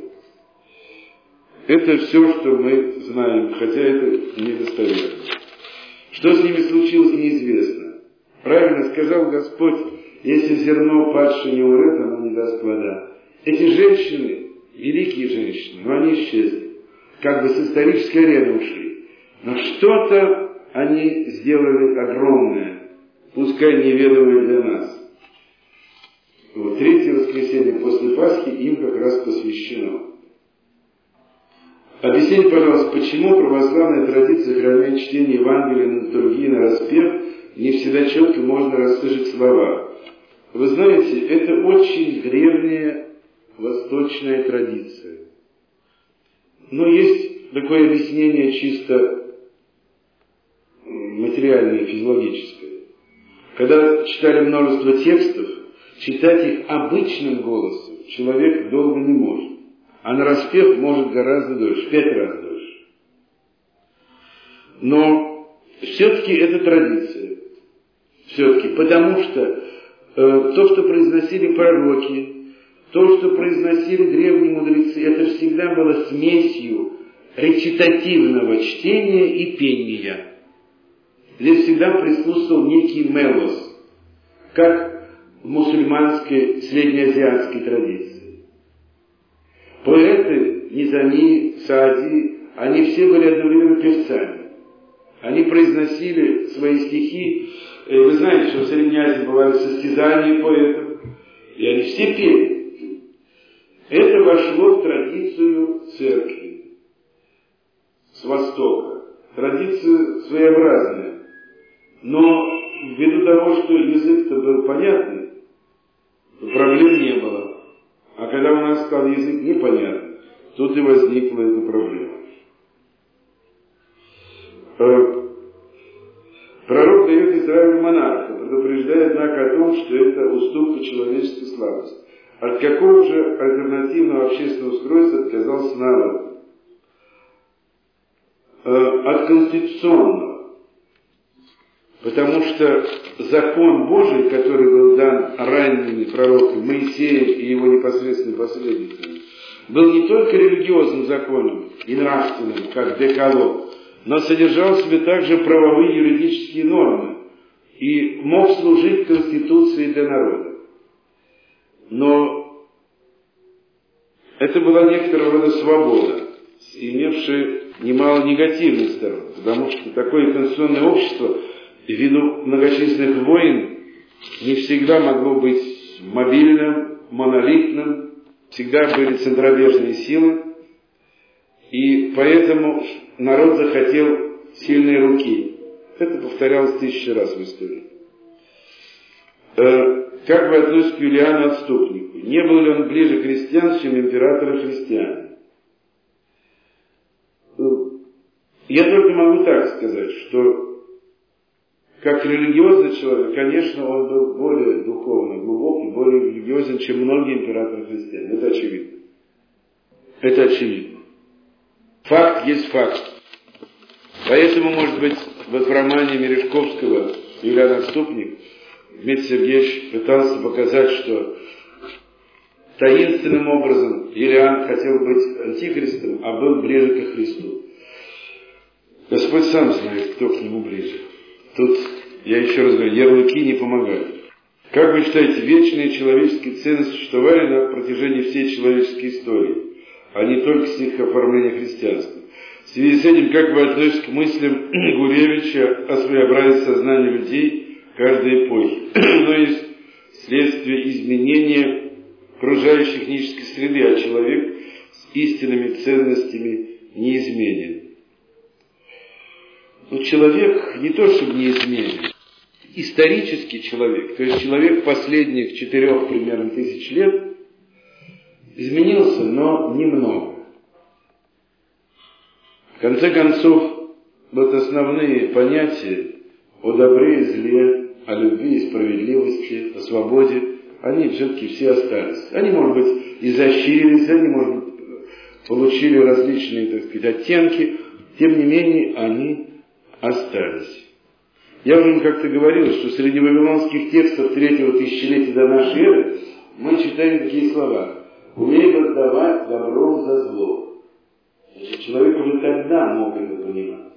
Это все, что мы знаем, хотя это недостоверно. Что с ними случилось, неизвестно. Правильно сказал Господь, если зерно падшее не умрет, оно не даст плода. Эти женщины, великие женщины, но они исчезли. Как бы с исторической арены ушли. Но что-то они сделали огромное, пускай неведомое для нас. Вот третье воскресенье после Пасхи им как раз посвящено. Объясните, пожалуйста, почему православная традиция хранит чтение Евангелия на литургии на распев, не всегда четко можно расслышать слова. Вы знаете, это очень древняя восточная традиция. Но есть такое объяснение чисто материальное и физиологическое. Когда читали множество текстов, читать их обычным голосом человек долго не может. А на распев может гораздо дольше, пять раз дольше. Но все-таки это традиция. Все-таки, потому что э, то, что произносили пророки, то, что произносили древние мудрецы, это всегда было смесью речитативного чтения и пения. Здесь всегда присутствовал некий мелос, как в мусульманской среднеазиатской традиции. Поэты, Низами, Саади, они все были одновременно певцами. Они произносили свои стихи. Вы знаете, что в Средней Азии бывают состязания поэтов, и они все пели. Это вошло в традицию церкви с Востока. Традиция своеобразная. Но ввиду того, что язык-то был понятный, проблем не было. А когда у нас стал язык непонятный, тут и возникла эта проблема. Пророк дает Израилю монарха, предупреждая, однако, о том, что это уступка человеческой слабости. От какого же альтернативного общественного устройства отказался народ? От конституционного. Потому что закон Божий, который был дан ранними пророками Моисеем и его непосредственными последователями, был не только религиозным законом и нравственным, как Декалог, но содержал в себе также правовые юридические нормы и мог служить конституцией для народа. Но это была некоторого рода свобода, имевшая немало негативных сторон, потому что такое конституционное общество ввиду многочисленных войн не всегда могло быть мобильным, монолитным, всегда были центробежные силы, и поэтому народ захотел сильной руки. Это повторялось тысячи раз в истории. Как вы относитесь к Юлиану Отступнику? Не был ли он ближе к христиан, чем императоры христиане? Я только могу так сказать, что как религиозный человек, конечно, он был более духовно глубокий, более религиозен, чем многие императоры христиане. Это очевидно. Это очевидно. Факт есть факт. Поэтому, может быть, вот в романе Мережковского «Юлиан Отступник» Дмитрий Сергеевич пытался показать, что таинственным образом Юлиан хотел быть антихристом, а был ближе ко Христу. Господь сам знает, кто к нему ближе. Тут, я еще раз говорю, ярлыки не помогают. Как вы считаете, вечные человеческие ценности существовали на протяжении всей человеческой истории? а не только с их оформления христианства. В связи с этим, как вы относитесь к мыслям Гуревича о своеобразии сознания людей каждой эпохи? Но есть следствие изменения окружающей технической среды, а человек с истинными ценностями неизменен. Но человек не то чтобы неизменен, исторический человек, то есть человек последних четырех примерно тысяч лет, изменился, но немного. В конце концов, вот основные понятия о добре и зле, о любви и справедливости, о свободе, они все-таки все остались. Они, может быть, изощрились, они, может быть, получили различные, так сказать, оттенки, тем не менее, они остались. Я уже как-то говорил, что среди вавилонских текстов третьего тысячелетия до нашей эры мы читаем такие слова: «Умей воздавать добром за зло». Значит, человек уже тогда мог это понимать.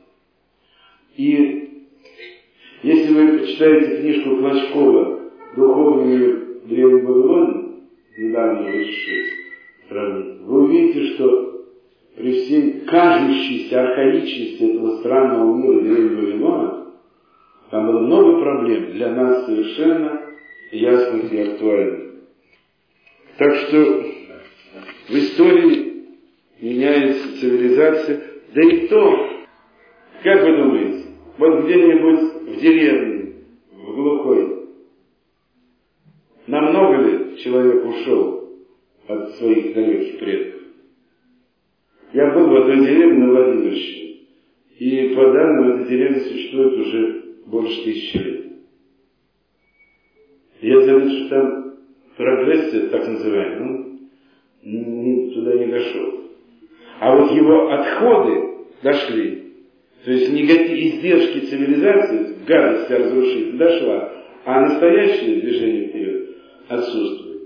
И если вы почитаете книжку Клочкова «Духовный мир древней Вавилона», недавно вышедшую страны, вы увидите, что при всей кажущейся архаичности этого странного мира древнего Вавилона там было много проблем, для нас совершенно ясных и актуальных. Так что в истории меняется цивилизация, да и то, как вы думаете, вот где-нибудь в деревне, в глухой, намного ли человек ушел от своих далеких предков? Я был в одной деревне на Владимирщине, и по данным эта деревня существует уже больше тысячи лет. Я заметил, что там прогрессия, так называемая, ну, туда не дошел. А вот его отходы дошли. То есть негатив, издержки цивилизации, гадость разрушитель дошла, а настоящее движение вперед отсутствует.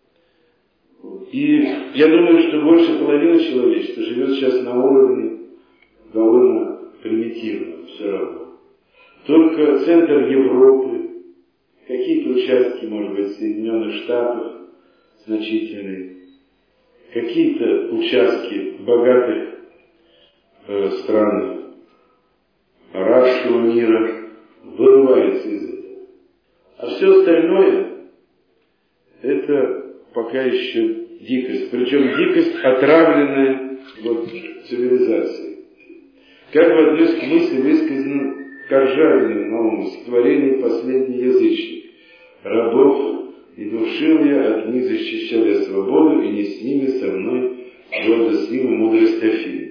И я думаю, что больше половины человечества живет сейчас на уровне довольно примитивного все равно. Только центр Европы, какие-то участки, может быть, Соединенных Штатов значительные, какие-то участки богатых э, стран арабского мира вырывается из этого. А все остальное это пока еще дикость. Причем дикость, отравленная вот, цивилизацией. Как вы относитесь к мысли, высказанным Коржавиным в новом стихотворении «Последний язычник»? Рабов и душил я, от них защищал я свободу, и не с ними со мной гордо с ним мудрость Афины.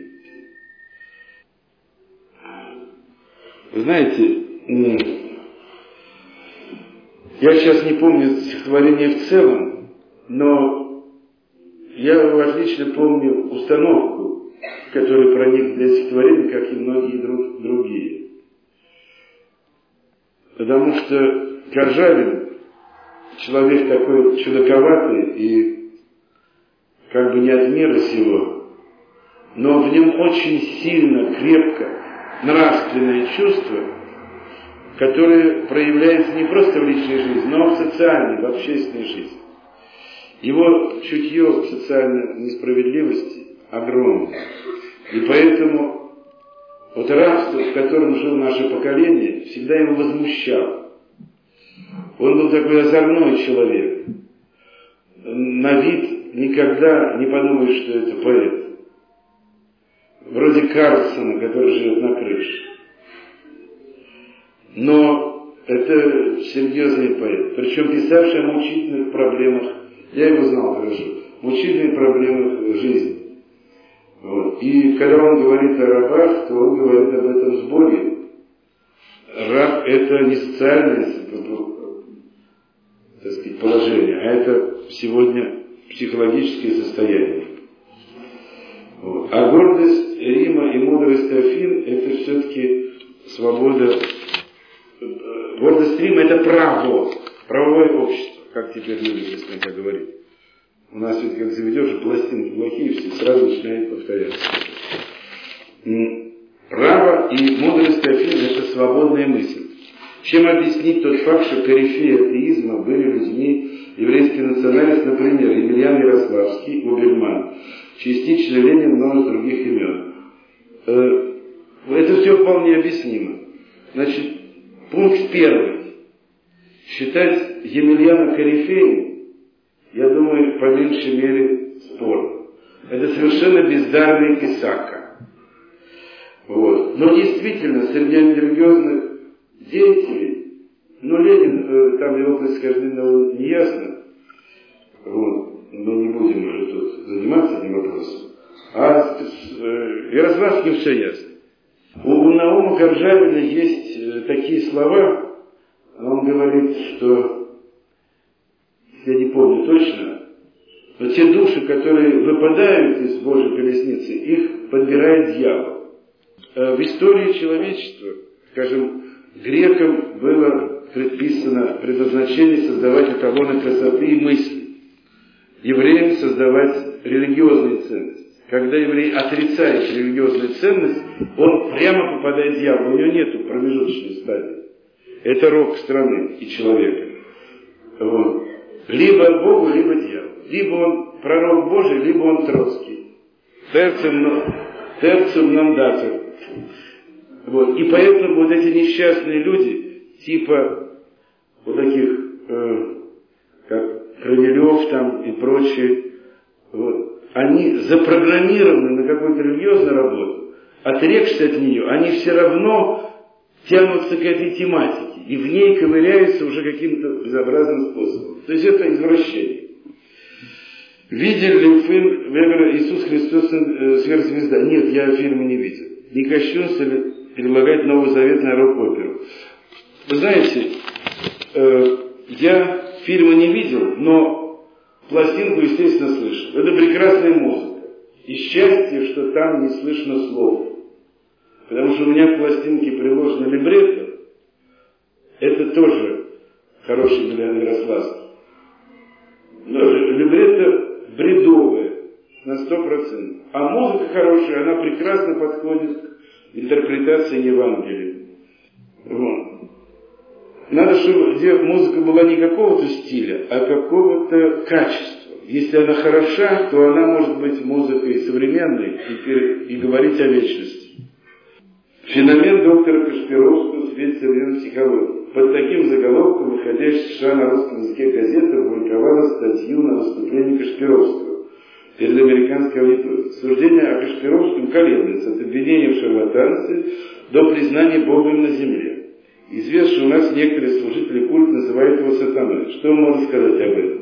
Вы знаете, я сейчас не помню стихотворение в целом, но я отлично помню установку, которая проникла для стихотворения, как и многие друг, другие. Потому что Коржавин человек такой чудаковатый и как бы не от мира сего, но в нем очень сильно, крепко нравственное чувство, которое проявляется не просто в личной жизни, но в социальной, в общественной жизни. Его чутье в социальной несправедливости огромное. И поэтому вот рабство, в котором жило наше поколение, всегда его возмущало. Он был такой озорной человек. На вид никогда не подумаешь, что это поэт. Вроде Карлсона, который живет на крыше. Но это серьезный поэт. Причем писавший о мучительных проблемах, я его знал хорошо, мучительных проблемах жизни. Вот. И когда он говорит о рабах, то он говорит об этом с болью. Раб – это не социальное, так сказать, положение, а это сегодня психологическое состояние. Вот. А гордость Рима и мудрость Афин – это все-таки свобода. Гордость Рима – это право, правовое общество, как теперь люди несколько говорит. У нас ведь как заведешь пластинки плохие, все сразу начинают повторяться. Право и мудрость Афин – это свободная мысль. Чем объяснить тот факт, что корифеи атеизма были людьми еврейской национальности, например, Емельян Ярославский, Обельман, частично Ленин, множество других имен. Это все вполне объяснимо. Значит, пункт первый. Считать Емельяна корифеем, я думаю, по меньшей мере спорно. Это совершенно бездарный писака. Вот. Но действительно, среди религиозных деятелей, ну, Ленин, э, там его происхождение не ясно, вот. Мы не будем уже тут заниматься этим вопросом. А с э, Ярославским все ясно. У, у Наума Коржавина есть э, такие слова. Он говорит, что, я не помню точно, но те души, которые выпадают из Божьей колесницы, их подбирает дьявол. В истории человечества, скажем, грекам было предписано предназначение создавать эталоны красоты и мысли. Евреям создавать религиозные ценности. Когда еврей отрицает религиозную ценность, он прямо попадает в дьявол. У него нет промежуточной стадии. Это рок страны и человека. Вот. Либо Богу, либо дьяволу. Либо он пророк Божий, либо он Троцкий. Терциум, терциум нандатор. Вот. И поэтому вот эти несчастные люди, типа вот таких, э, как Кровелев там и прочие, вот, они запрограммированы на какую-то религиозную работу, отрекшись от нее, они все равно тянутся к этой тематике и в ней ковыряются уже каким-то безобразным способом. То есть это извращение. Видели ли фильм Вебера «Иисус Христос, сверхзвезда»? Нет, я фильма не видел. Не кощунство ли предлагать Новый Завет на рок-оперу? Вы знаете, э, я фильма не видел, но пластинку, естественно, слышал. Это прекрасная музыка. И счастье, что там не слышно слов. Потому что у меня к пластинке приложено либретто. Это тоже хороший Емельян Ярославский. Но либретто бредовое на сто процентов. А музыка хорошая, она прекрасно подходит к интерпретации Евангелия. Вот. Надо, чтобы где музыка была не какого-то стиля, а какого-то качества. Если она хороша, то она может быть музыкой современной и, и говорить о вечности. Феномен доктора Кашпировского в свете современной психологии. Под таким заголовком, выходящей в США на русском языке газета, опубликовала статью на выступление Кашпировского перед американской аудиторией. Суждение о Кашпировском колеблется от обвинения в шарлатанстве до признания Богом на земле. Известно, что у нас некоторые служители культа называют его сатаной. Что вы можете сказать об этом?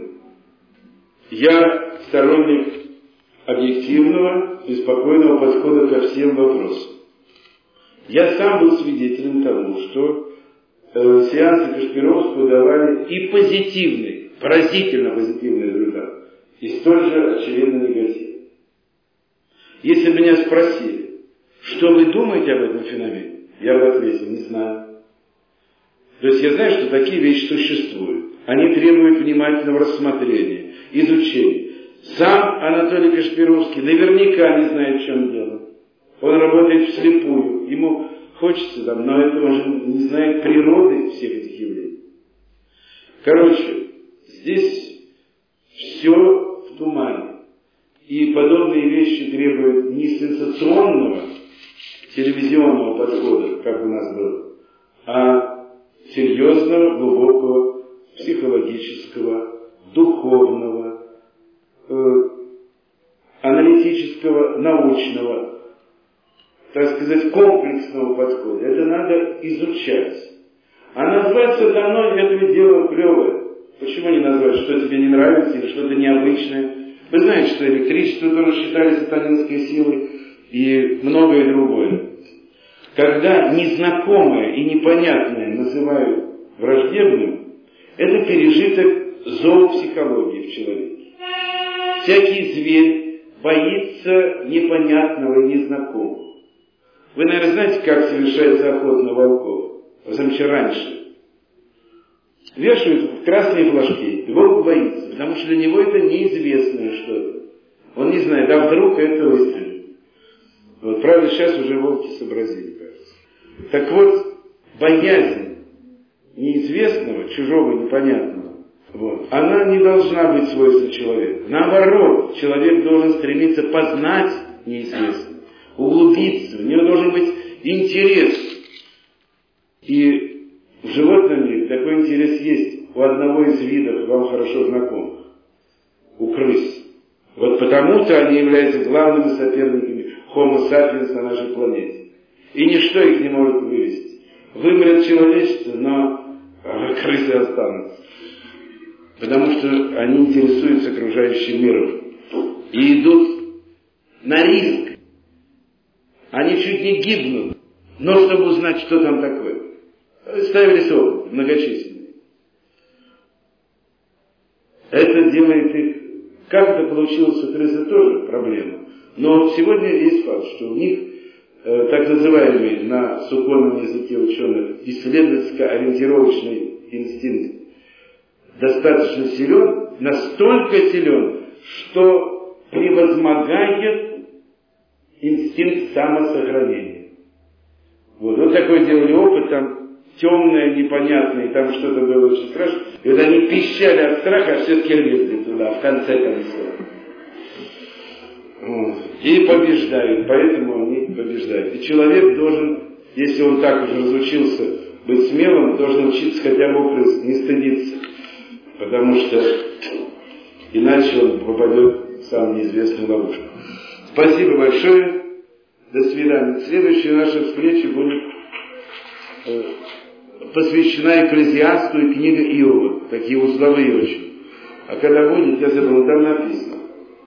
Я сторонник объективного и спокойного подхода ко всем вопросам. Я сам был свидетелем того, что э, сеансы Кашпировского давали и позитивный, поразительно позитивный результат, и столь же очевидно негативный. Если меня спросили, что вы думаете об этом феномене, я бы ответил, не знаю. То есть я знаю, что такие вещи существуют. Они требуют внимательного рассмотрения, изучения. Сам Анатолий Кашпировский наверняка не знает, в чем дело. Он работает вслепую. Ему хочется там, но это он же не знает природы всех этих явлений. Короче, здесь все в тумане. И подобные вещи требуют не сенсационного телевизионного подхода, как у нас было, а серьезного, глубокого, психологического, духовного, э, аналитического, научного, так сказать, комплексного подхода. Это надо изучать. А назвать сатаной — это ведь дело клевое. Почему не назвать, что тебе не нравится или что-то необычное? Вы знаете, что электричество тоже считали сатанинской силой и многое другое. Когда незнакомое и непонятное называют враждебным, это пережиток зоопсихологии в человеке. Всякий зверь боится непонятного и незнакомого. Вы, наверное, знаете, как совершается охота на волков? Во всяком случае, раньше. Вешают красные флажки, и волк боится, потому что для него это неизвестное что-то. Он не знает, а вдруг это выстрелит. Вот, правда, сейчас уже волки сообразили, кажется. Так вот, боязнь неизвестного, чужого, непонятного, Вот. Она не должна быть свойством человека. Наоборот, человек должен стремиться познать неизвестное, углубиться, у него должен быть интерес. И в животном мире такой интерес есть у одного из видов, вам хорошо знакомых, у крыс. Вот потому-то они являются главными соперниками Homo sapiens на нашей планете. И ничто их не может вывести. Вымрет человечество, но крысы останутся. Потому что они интересуются окружающим миром. И идут на риск. Они чуть не гибнут, но чтобы узнать, что там такое. Ставились опыт многочисленные. Это делает их... Как это получилось у крысы, тоже проблема. Но сегодня есть факт, что у них э, так называемый на суконном языке ученых исследовательско-ориентировочный инстинкт достаточно силен, настолько силен, что превозмогает инстинкт самосохранения. Вот, вот такой делали опыт, там темное, непонятное, и там что-то было очень страшно. И вот они пищали от страха, а все-таки лезли туда, в конце концов. Вот. И побеждают, поэтому они побеждают. И человек должен, если он так уже разучился быть смелым, должен учиться хотя бы не стыдиться. Потому что иначе он попадет в самую неизвестную ловушку. Спасибо большое. До свидания. Следующая наша встреча будет э, посвящена Экклезиасту и книге Иова. Такие узловые очень. А когда будет, я забыл, там написано.